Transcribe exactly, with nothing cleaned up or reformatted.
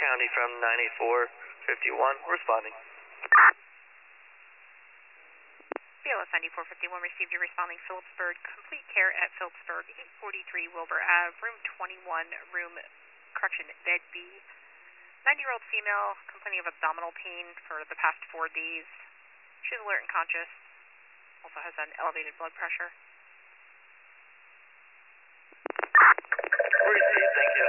County from ninety-four fifty-one, responding. B L S ninety-four fifty-one received your responding Phillipsburg. Complete care at Phillipsburg, eight forty-three Wilbur Ave, room twenty-one, room, correction, bed B. ninety-year-old female complaining of abdominal pain for the past four days. She's alert and conscious. Also has an elevated blood pressure. Received, thank you.